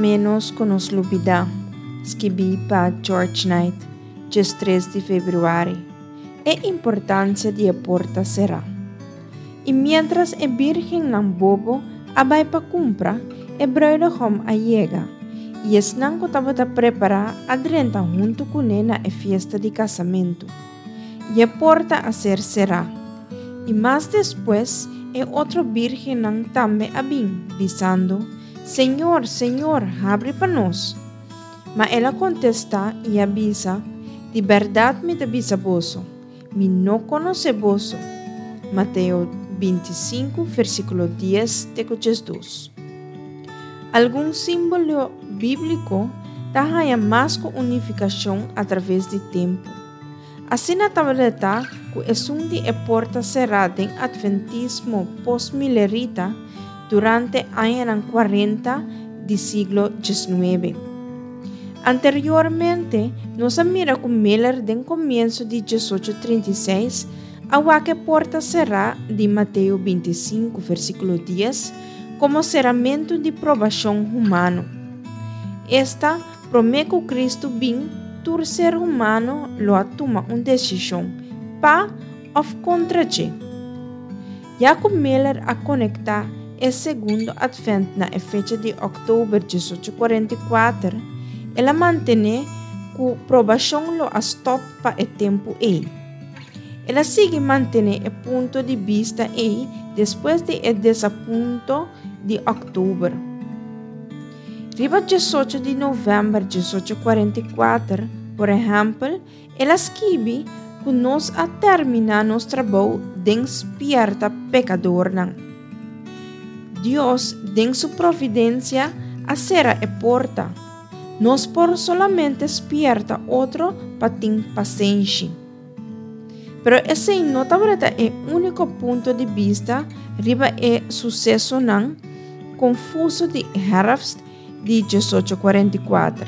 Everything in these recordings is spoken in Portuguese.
menos que nos lubida, escrevi para George Knight, dia 3 de fevereiro, a importância de a porta será. E mientras a virgem não bobo, a vai para compra, a bruidegom a chega, e es não que estava a preparar a drenta junto com ele na festa de casamento. E a porta a ser será. E mais depois, a outra virgem não também a vim, dizendo, Senhor, Senhor, abre para nós. Mas ela contesta e avisa, de verdade me avisa vosso, me não conhece vosso. Mateus 25, versículo 10, tecoches 2. Algum símbolo bíblico dá mais com unificação através do tempo. Assim na tableta, que é de a porta cerrada em adventismo pós-milerita durante anos 40 do século XIX. Anteriormente, nós mira com Miller do começo de 1836 a que porta será de Mateus 25, versículo 10, como serramento de provação humano. Esta promete que Cristo vem tur ser humano lo toma uma decisão para ou contra ele. Jacob Miller a conectar o segundo advento na fecha de outubro de 1844, ela mantém que a provação lo a stop para o tempo aí. Ela sigue mantendo o ponto de vista aí depois de o desaponto de outubro. Riba 18 de novembro de 1844, por exemplo, ela escreve que nós a terminar nosso trabalho despierta pecador. Deus, em sua providência, a será a porta. Nós por solamente despierta outro para ter paciência. Pero esse não é o único ponto de vista riba o sucesso não confuso de Herbst de 1844.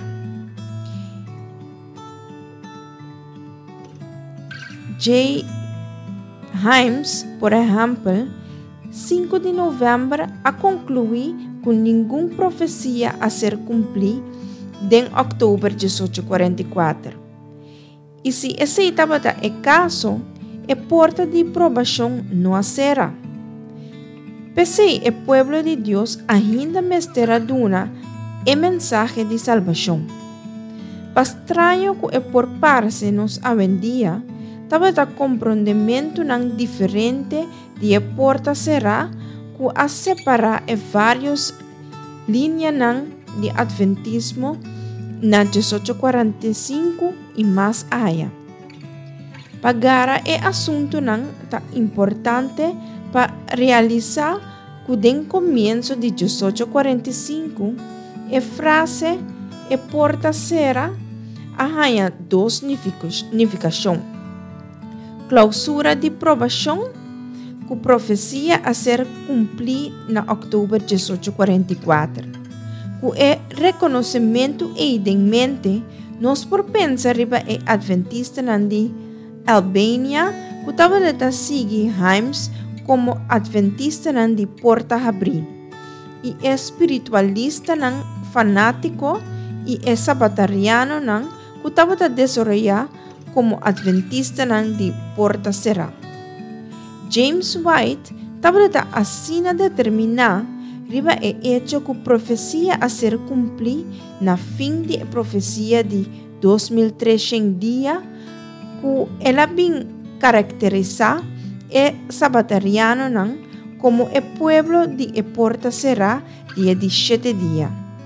J. Himes, por exemplo, 5 de novembro a concluir com nenhuma profecia a ser cumprida em outubro de 1844. E se esse estava o caso, a porta de provação não será. Pese o povo de Deus ainda me estará dando a mensagem de salvação. Para estranho que por parte nos avendia, estava o compreendimento não diferente de a porta será que a separar várias linhas de adventismo na 1845 e mais allá. Pagara é assunto não tão importante para realizar que desde o começo de 1845 a frase "a porta será" arranha duas significações. Clausura de provação, que profecia a ser cumprida na outubro de 1844. Que é reconhecimento evidentemente, nós por pensar riba é adventista de Albania, que estava de seguir Himes como adventista de porta abrir, e espiritualista fanático e sabatariano que estava de desenvolver como adventista de porta será. James White estava de assina determinar riba é hecho que profecia a ser cumprida na fim de profecia de 2300 dias, que ela bem caracteriza o sabatariano como o pueblo de porta será dia de 7 dias.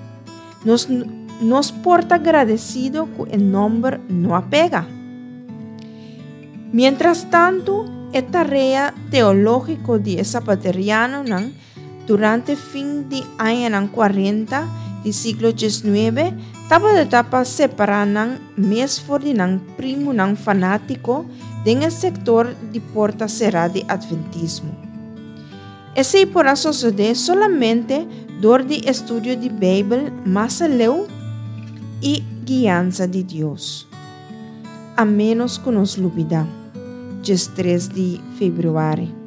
Nos porta agradecido que o número não apega. Mientras tanto, a tarefa teológica de sabatariano durante o fim de anos 40 do século XIX estava de etapa separar mais forte primo fanático do setor de porta será de adventismo. Esse por suceder solamente durante o estudo de Bíblia, mais leu e guiança de Deus. A menos que nos dúvida. Dia 3 de fevereiro.